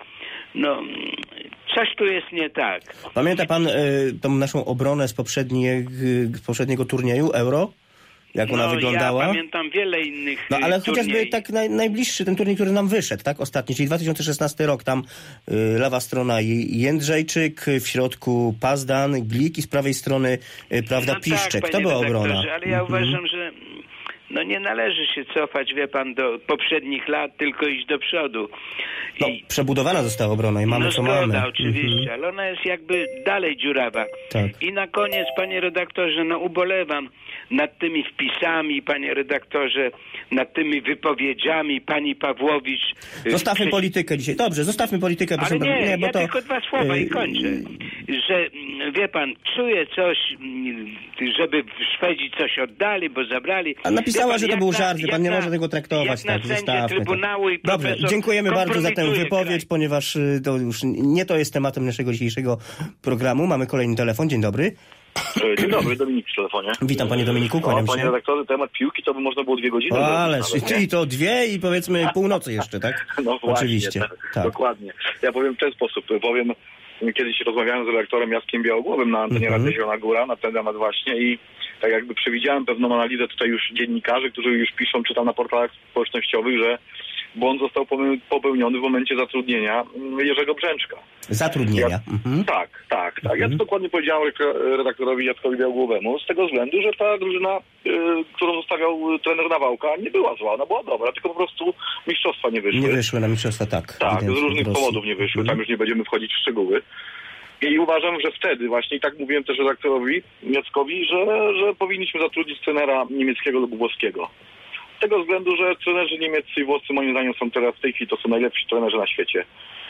Coś tu jest nie tak.
Pamięta pan tą naszą obronę z poprzedniego turnieju Euro? Jak ona wyglądała?
Ja pamiętam wiele innych
ale chociażby tak najbliższy ten turniej, który nam wyszedł, tak? Ostatni, czyli 2016 rok, tam lewa strona Jędrzejczyk, w środku Pazdan, Glik i z prawej strony, Piszczek.
Tak,
to była obrona.
Ale ja uważam, że nie należy się cofać, wie pan, do poprzednich lat, tylko iść do przodu.
Przebudowana została obrona i mamy co mamy.
Oczywiście, ale ona jest jakby dalej dziurawa.
Tak.
I na koniec, panie redaktorze, ubolewam nad tymi wpisami, panie redaktorze, nad tymi wypowiedziami pani Pawłowicz.
Zostawmy politykę dzisiaj. Dobrze, zostawmy politykę.
Ale ja tylko 2 słowa i kończę. Że, wie pan, czuję coś, żeby w Szwedzi coś oddali, bo zabrali.
A napisała, że to był żart, pan nie może tego traktować.
Jak na sędzie Trybunału i
Dobrze, dziękujemy bardzo za tę wypowiedź, ponieważ to już nie to jest tematem naszego dzisiejszego programu. Mamy kolejny telefon. Dzień dobry.
Dzień dobry, Dominik przy telefonie.
Witam panie Dominiku, kłaniam się.
Panie redaktorze, temat piłki to by można było 2 godziny.
Czyli to 2 i powiedzmy północy jeszcze, tak?
No właśnie,
oczywiście.
Tak. Dokładnie. Ja powiem w ten sposób. Kiedyś rozmawiałem z redaktorem Jackiem Białogłowym na antenie Radia Zielona Góra na ten temat właśnie i tak jakby przewidziałem pewną analizę tutaj już dziennikarzy, którzy już piszą, czytam na portalach społecznościowych, że błąd został popełniony w momencie zatrudnienia Jerzego Brzęczka.
Zatrudnienia?
Tak. Ja to dokładnie powiedziałem redaktorowi Jackowi Białogłowemu z tego względu, że ta drużyna, którą zostawiał trener Nawałka, nie była zła, ona była dobra, tylko po prostu mistrzostwa nie wyszły.
Nie wyszły na mistrzostwa, tak.
Tak, z różnych powodów nie wyszły, tam już nie będziemy wchodzić w szczegóły. I uważam, że wtedy właśnie, i tak mówiłem też redaktorowi Jackowi, że powinniśmy zatrudnić trenera niemieckiego lub włoskiego. Z tego względu, że trenerzy niemieccy i włoscy moim zdaniem są teraz w tej chwili, to są najlepsi trenerzy na świecie.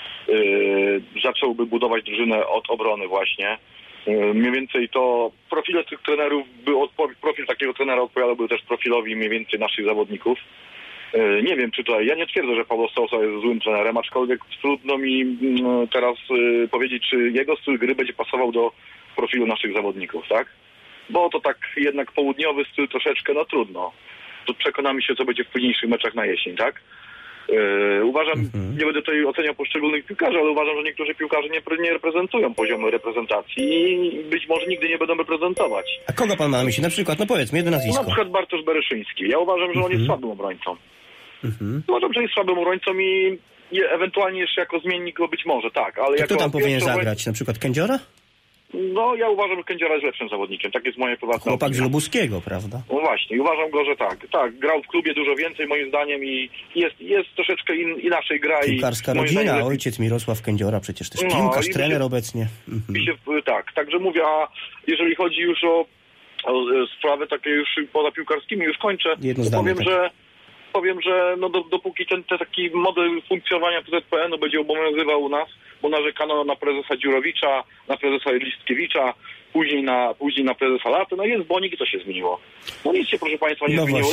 Zacząłby budować drużynę od obrony właśnie. Mniej więcej to profile tych trenerów, profil takiego trenera odpowiadałby też profilowi mniej więcej naszych zawodników. Nie wiem, czy tutaj, ja nie twierdzę, że Paulo Sousa jest złym trenerem, aczkolwiek trudno mi teraz powiedzieć, czy jego styl gry będzie pasował do profilu naszych zawodników, tak? Bo to tak jednak południowy styl troszeczkę, trudno. to przekonamy się, co będzie w późniejszych meczach na jesień, tak? Uważam, nie będę tutaj oceniał poszczególnych piłkarzy, ale uważam, że niektórzy piłkarze nie reprezentują poziomu reprezentacji i być może nigdy nie będą reprezentować.
A kogo pan ma na myśli? Na przykład, no powiedzmy, jedno nazwisko.
Na przykład Bartosz Bereszyński. Ja uważam, że on jest słabym obrońcą. Uważam, że jest słabym obrońcą i ewentualnie jeszcze jako zmiennik go być może, tak. Ale
kto tam powinien zagrać? Na przykład Kędziora?
No, ja uważam, że Kędziora jest lepszym zawodnikiem. Tak jest moje prywatne
Chłopak
opinia.
z Lubuskiego, prawda?
No właśnie, i uważam go, że tak. Grał w klubie dużo więcej, moim zdaniem, i jest troszeczkę inaczej gra.
Piłkarska rodzina, ojciec Mirosław Kędziora, przecież też piłkarz, trener obecnie.
Tak, także mówię, a jeżeli chodzi już o sprawy takie już poza piłkarskimi, już kończę, powiem, że no dopóki ten taki model funkcjonowania PZPN-u będzie obowiązywał u nas, bo narzekano na prezesa Dziurowicza, na prezesa Listkiewicza, później na prezesa Latę, no jest Bonik i to się zmieniło. No nic się, proszę Państwa, nie zmieniło.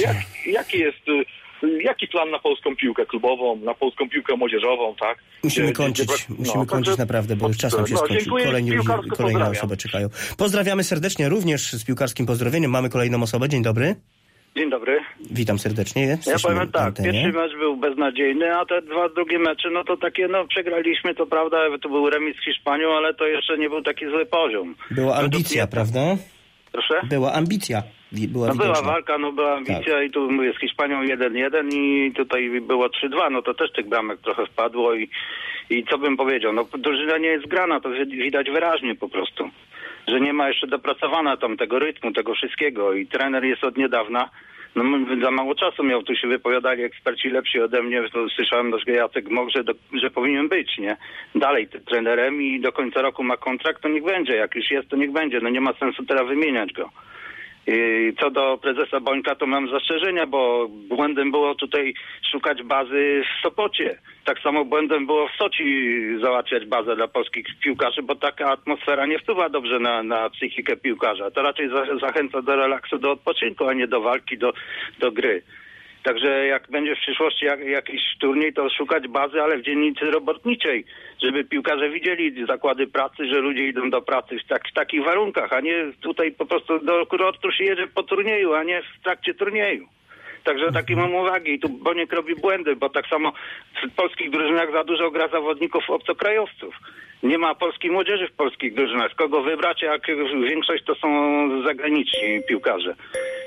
Jaki plan na polską piłkę klubową, na polską piłkę młodzieżową, tak?
Musimy kończyć naprawdę, bo już czas nam się skończył. Kolejne osoby czekają. Pozdrawiamy serdecznie również z piłkarskim pozdrowieniem. Mamy kolejną osobę. Dzień dobry.
Dzień dobry.
Witam serdecznie.
Ja powiem tak, pierwszy mecz był beznadziejny, a te drugie mecze, no to takie, przegraliśmy, to prawda, to był remis z Hiszpanią, ale to jeszcze nie był taki zły poziom.
Była ambicja, prawda?
Proszę?
Była ambicja. Była
walka, była ambicja i tu mówię, z Hiszpanią 1-1 i tutaj było 3-2, no to też tych bramek trochę wpadło i co bym powiedział, drużyna nie jest grana, to widać wyraźnie po prostu, że nie ma jeszcze dopracowana tam tego rytmu, tego wszystkiego i trener jest od niedawna, za mało czasu miał, tu się wypowiadali eksperci lepsi ode mnie, to słyszałem, że Jacek Mok, że powinien być, nie? Dalej trenerem i do końca roku ma kontrakt, to niech będzie, jak już jest, to niech będzie, nie ma sensu teraz wymieniać go. Co do prezesa Bońka, to mam zastrzeżenia, bo błędem było tutaj szukać bazy w Sopocie. Tak samo błędem było w Soczi załatwiać bazę dla polskich piłkarzy, bo taka atmosfera nie wpływa dobrze na psychikę piłkarza. To raczej zachęca do relaksu, do odpoczynku, a nie do walki, do gry. Także jak będzie w przyszłości jakiś turniej, to szukać bazy, ale w dzielnicy robotniczej, żeby piłkarze widzieli zakłady pracy, że ludzie idą do pracy w takich warunkach, a nie tutaj po prostu do kurortu się jedzie po turnieju, a nie w trakcie turnieju. Także takie mam uwagi i tu Boniek robi błędy, bo tak samo w polskich drużynach za dużo gra zawodników obcokrajowców. Nie ma polskiej młodzieży w polskich drużynach. Kogo wybrać, jak większość to są zagraniczni piłkarze.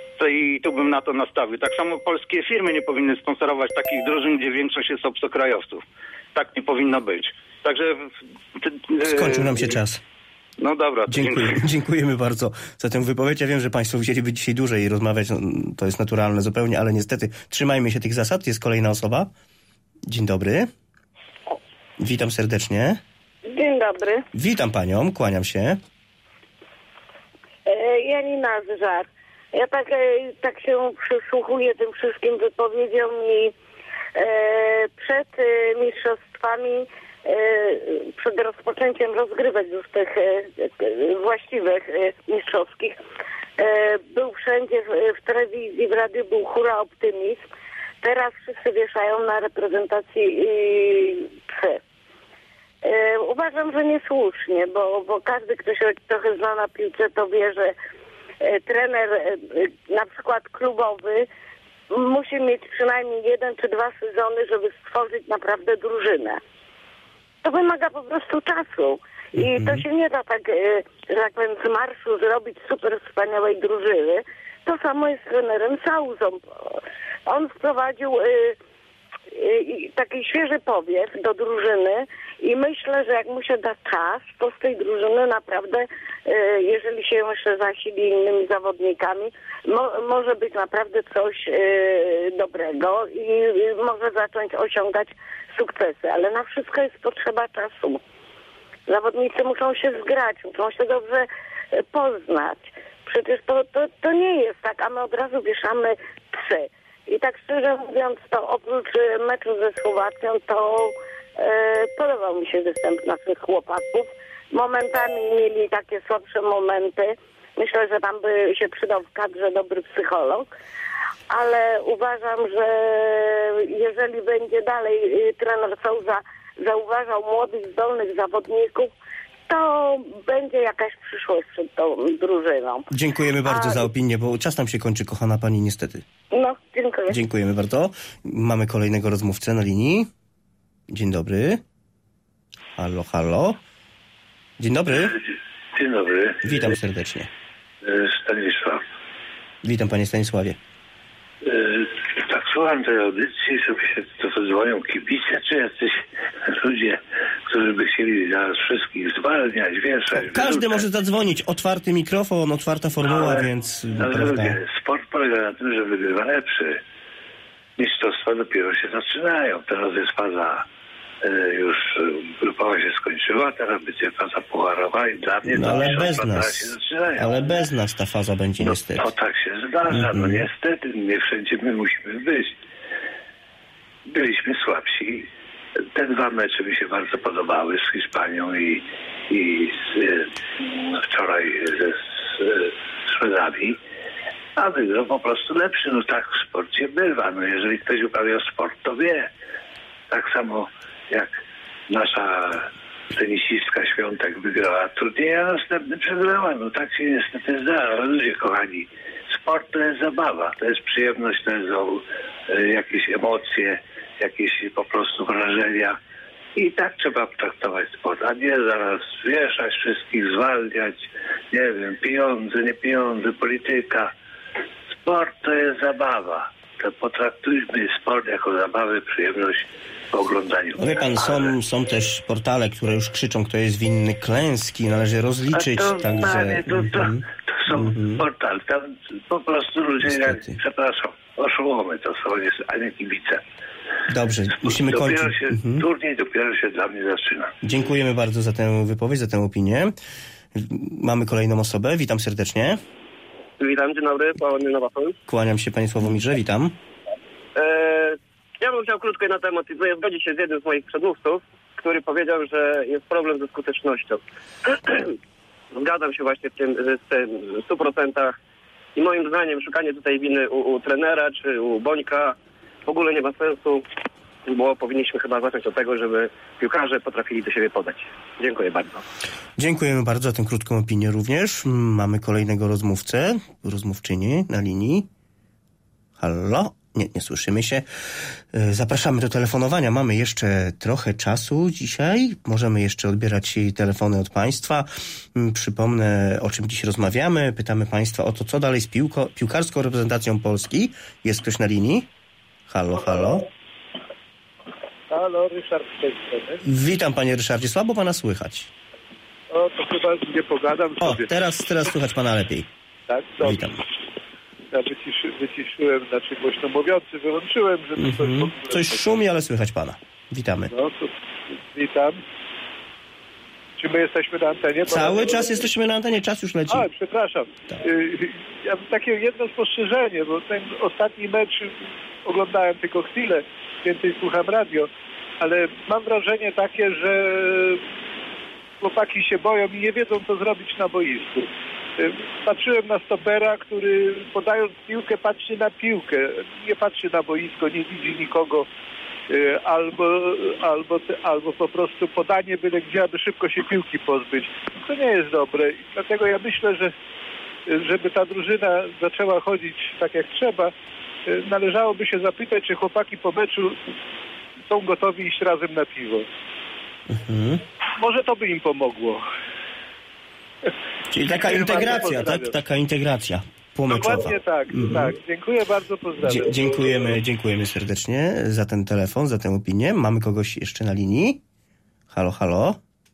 I tu bym na to nastawił. Tak samo polskie firmy nie powinny sponsorować takich drużyn, gdzie większość jest obcokrajowców. Tak nie powinno być. Także...
Skończył nam się czas.
No dobra.
Dziękujemy bardzo za tę wypowiedź. Ja wiem, że Państwo chcieliby dzisiaj dłużej rozmawiać. To jest naturalne zupełnie, ale niestety trzymajmy się tych zasad. Jest kolejna osoba. Dzień dobry. Witam serdecznie.
Dzień dobry.
Witam Panią, kłaniam się.
Janina Żar. Ja tak się przysłuchuję tym wszystkim wypowiedziom i przed mistrzostwami, przed rozpoczęciem rozgrywek już tych właściwych mistrzowskich, był wszędzie w telewizji, w radiu był hura optymizm. Teraz wszyscy wieszają na reprezentacji psy. Uważam, że niesłusznie, bo każdy, kto się trochę zna na piłce, to wie, że trener na przykład klubowy musi mieć przynajmniej 1 czy 2 sezony, żeby stworzyć naprawdę drużynę. To wymaga po prostu czasu i to się nie da tak, że tak powiem, z marszu zrobić super wspaniałej drużyny. To samo jest z trenerem Sauzą. On wprowadził taki świeży powiew do drużyny i myślę, że jak mu się da czas, to z tej drużyny naprawdę, jeżeli się jeszcze zasili innymi zawodnikami, może być naprawdę coś dobrego i może zacząć osiągać sukcesy, ale na wszystko jest potrzeba czasu. Zawodnicy muszą się zgrać, muszą się dobrze poznać. Przecież to nie jest tak, a my od razu wieszamy psy. I tak szczerze mówiąc, to oprócz meczu ze Słowacją, to podobał mi się występ naszych chłopaków. Momentami mieli takie słabsze momenty. Myślę, że tam by się przydał w kadrze dobry psycholog. Ale uważam, że jeżeli będzie dalej trener Souza zauważał młodych, zdolnych zawodników, to będzie jakaś przyszłość przed tą drużyną.
Dziękujemy bardzo za opinię, bo czas nam się kończy, kochana pani, niestety.
No, dziękuję.
Dziękujemy bardzo. Mamy kolejnego rozmówcę na linii. Dzień dobry. Halo, halo. Dzień dobry.
Dzień dobry.
Witam serdecznie.
Stanisław.
Witam, panie Stanisławie.
Tak, słucham tej audycji, sobie się to dzwonią kibice, czy jacyś ludzie, którzy by chcieli nas wszystkich zwalniać, wieszać.
Każdy może zadzwonić. Otwarty mikrofon, otwarta formuła, więc...
Sport polega na tym, że wygrywa lepszy. Mistrzostwa dopiero się zaczynają. Teraz jest faza już grupowa się skończyła, teraz będzie faza pucharowa i dla mnie to
ale bez nas.
Się zaczynają.
Ale bez nas ta faza będzie niestety.
No tak się zdarza, no niestety, nie wszędzie my musimy być. Byliśmy słabsi. Te 2 mecze mi się bardzo podobały z Hiszpanią i wczoraj z Szwedami. A wygrał po prostu lepszy. No tak w sporcie bywa. No jeżeli ktoś uprawia sport, to wie. Tak samo jak nasza tenisistka Świątek wygrała turniej, a następny przegrała. No tak się niestety zdarza. Ludzie kochani, sport to jest zabawa, to jest przyjemność, to jest jakieś emocje, jakieś po prostu wrażenia. I tak trzeba traktować sport, a nie zaraz wieszać wszystkich, zwalniać, nie wiem, pieniądze, nie pieniądze, polityka. Sport to jest zabawa. To potraktujmy sport jako zabawę, przyjemność w oglądaniu.
Wie pan, są też portale, które już krzyczą, kto jest winny klęski, należy rozliczyć.
Także... To są portale. Tam po prostu ludzie, przepraszam, oszołomy to są, a nie kibice.
Dobrze, musimy kończyć.
Turniej dopiero się dla mnie zaczyna.
Dziękujemy bardzo za tę wypowiedź, za tę opinię. Mamy kolejną osobę. Witam serdecznie.
Witam, dzień dobry, pan Nowafon.
Kłaniam się, panie Sławomirze, witam.
Ja bym chciał krótko na temat, zgodzić się z jednym z moich przedmówców, który powiedział, że jest problem ze skutecznością. Zgadzam się właśnie w tym 100%. I moim zdaniem szukanie tutaj winy u trenera czy u Bońka w ogóle nie ma sensu, bo powinniśmy chyba zacząć od tego, żeby piłkarze potrafili do siebie podać. Dziękuję bardzo.
Dziękujemy bardzo za tę krótką opinię również. Mamy kolejnego rozmówczyni na linii. Halo? Nie słyszymy się. Zapraszamy do telefonowania. Mamy jeszcze trochę czasu dzisiaj. Możemy jeszcze odbierać telefony od państwa. Przypomnę, o czym dziś rozmawiamy. Pytamy państwa o to, co dalej z piłkarską reprezentacją Polski. Jest ktoś na linii? Halo, halo.
Halo, Ryszard z tej strony.
Witam, panie Ryszardzie. Słabo pana słychać.
O, to chyba nie pogadam sobie.
O, teraz słychać pana lepiej.
Tak, dobrze.
Witam.
Ja wyciszyłem, głośno mówiący, wyłączyłem, żeby
coś szumi, ale słychać pana. Witamy.
No, to witam. Czy my jesteśmy na antenie?
Cały czas jesteśmy na antenie, czas już leci.
A, przepraszam. Tak. Ja mam takie jedno spostrzeżenie, bo ten ostatni mecz oglądałem tylko chwilę, więcej słucham radio, ale mam wrażenie takie, że chłopaki się boją i nie wiedzą, co zrobić na boisku. Patrzyłem na stopera, który podając piłkę patrzy na piłkę, nie patrzy na boisko, nie widzi nikogo, albo po prostu podanie byle gdzie, aby szybko się piłki pozbyć. To nie jest dobre i dlatego ja myślę, że żeby ta drużyna zaczęła chodzić tak jak trzeba, należałoby się zapytać, czy chłopaki po meczu są gotowi iść razem na piwo. Może to by im pomogło.
Czyli taka integracja, tak? Taka integracja pomeczowa.
Dokładnie tak, tak. Dziękuję bardzo, pozdrawiam.
Dziękujemy serdecznie za ten telefon, za tę opinię. Mamy kogoś jeszcze na linii? Halo, halo?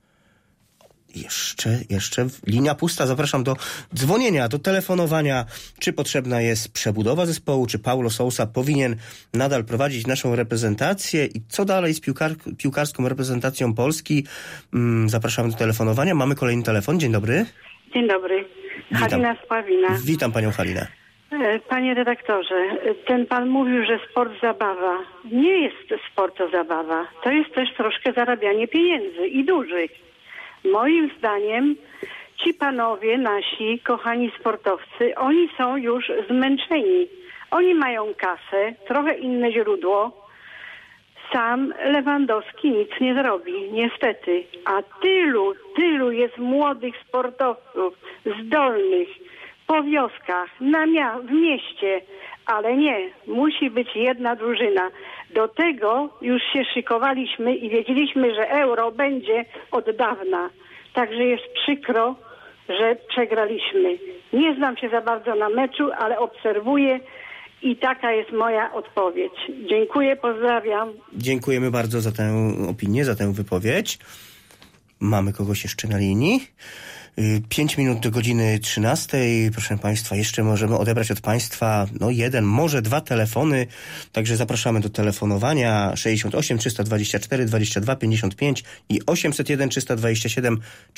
Jeszcze linia pusta. Zapraszam do dzwonienia, do telefonowania. Czy potrzebna jest przebudowa zespołu, czy Paulo Sousa powinien nadal prowadzić naszą reprezentację i co dalej z piłkarską reprezentacją Polski? Zapraszamy do telefonowania. Mamy kolejny telefon. Dzień dobry.
Dzień dobry.
Witam.
Halina z Pławina.
Witam panią Halinę.
Panie redaktorze, ten pan mówił, że sport zabawa. Nie jest sport to zabawa. To jest też troszkę zarabianie pieniędzy i dużych. Moim zdaniem ci panowie, nasi kochani sportowcy, oni są już zmęczeni. Oni mają kasę, trochę inne źródło. Sam Lewandowski nic nie zrobi, niestety. A tylu jest młodych sportowców, zdolnych, po wioskach, w mieście, ale nie, musi być jedna drużyna. Do tego już się szykowaliśmy i wiedzieliśmy, że Euro będzie od dawna. Także jest przykro, że przegraliśmy. Nie znam się za bardzo na meczu, ale obserwuję i taka jest moja odpowiedź. Dziękuję, pozdrawiam.
Dziękujemy bardzo za tę opinię, za tę wypowiedź. Mamy kogoś jeszcze na linii. 5 minut do godziny 13. Proszę Państwa, jeszcze możemy odebrać od Państwa jeden, może 2 telefony. Także zapraszamy do telefonowania 68 324 22 55 i 801 327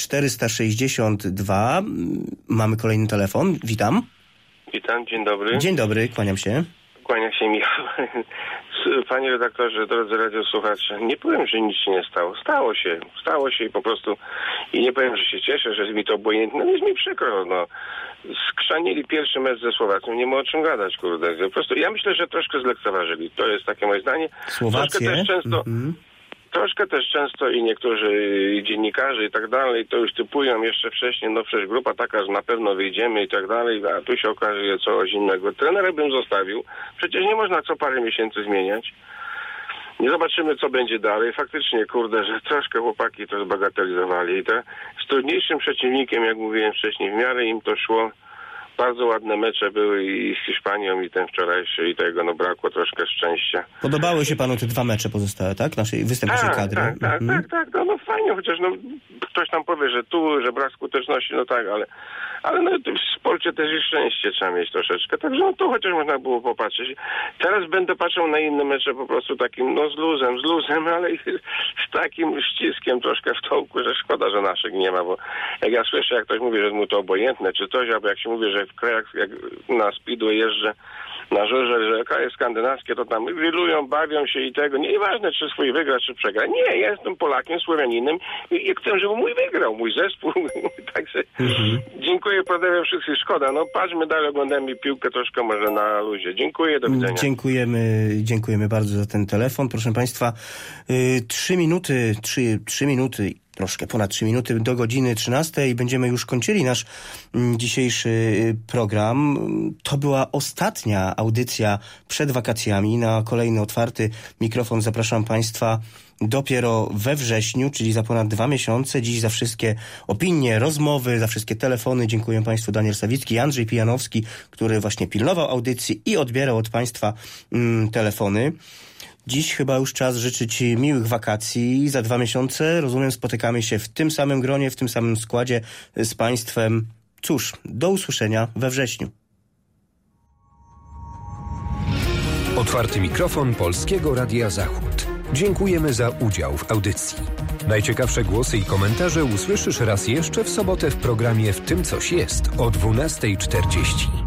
462. Mamy kolejny telefon. Witam.
Witam, dzień dobry.
Dzień dobry, kłaniam się.
Kłania się Michał. Panie redaktorze, drodzy radiosłuchacze, nie powiem, że nic się nie stało. Stało się i po prostu, i nie powiem, że się cieszę, że jest mi to obojętne, jest mi przykro, skrzanili pierwszy mecz ze Słowacją, nie ma o czym gadać, kurde. Po prostu ja myślę, że troszkę zlekceważyli. To jest takie moje zdanie.
Słowację?
Troszkę też często i niektórzy dziennikarze i tak dalej to już typują jeszcze wcześniej, przecież grupa taka, że na pewno wyjdziemy i tak dalej, a tu się okazuje coś innego. Trenera bym zostawił. Przecież nie można co parę miesięcy zmieniać. Nie zobaczymy, co będzie dalej. Faktycznie, kurde, że troszkę chłopaki to zbagatelizowali. I z trudniejszym przeciwnikiem, jak mówiłem wcześniej, w miarę im to szło. Bardzo ładne mecze były i z Hiszpanią, i ten wczorajszy, i tego, brakło troszkę szczęścia.
Podobały się panu te 2 mecze pozostałe, tak? Naszej występującej kadry.
Tak, fajnie, chociaż ktoś tam powie, że brak skuteczności, ale w sporcie też i szczęście trzeba mieć troszeczkę, także tu chociaż można było popatrzeć. Teraz będę patrzył na inne mecze po prostu takim, z luzem, ale z takim ściskiem troszkę w tołku, że szkoda, że naszych nie ma, bo jak ja słyszę, jak ktoś mówi, że mu to obojętne, czy coś, albo jak się mówi, że w krajach, jak na Speedway jeżdżę, na żurze, że kraje skandynawskie to tam grillują, bawią się i tego. Nieważne, czy swój wygra, czy przegra. Nie, ja jestem Polakiem, Słowianinem i chcę, żeby mój wygrał, mój zespół. Także dziękuję, pozdrawiam wszystkich. Szkoda, patrzmy dalej, oglądamy piłkę troszkę może na luzie. Dziękuję, do widzenia.
Dziękujemy bardzo za ten telefon. Proszę Państwa, 3 minuty, troszkę ponad 3 minuty do godziny 13 i będziemy już kończyli nasz dzisiejszy program. To była ostatnia audycja przed wakacjami. Na kolejny otwarty mikrofon zapraszam Państwa dopiero we wrześniu, czyli za ponad 2 miesiące. Dziś za wszystkie opinie, rozmowy, za wszystkie telefony dziękuję Państwu Daniel Sawicki i Andrzej Pijanowski, który właśnie pilnował audycji i odbierał od Państwa telefony. Dziś chyba już czas życzyć miłych wakacji. Za 2 miesiące, rozumiem, spotykamy się w tym samym gronie, w tym samym składzie z Państwem. Cóż, do usłyszenia we wrześniu.
Otwarty mikrofon Polskiego Radia Zachód. Dziękujemy za udział w audycji. Najciekawsze głosy i komentarze usłyszysz raz jeszcze w sobotę w programie W tym coś jest o 12:40.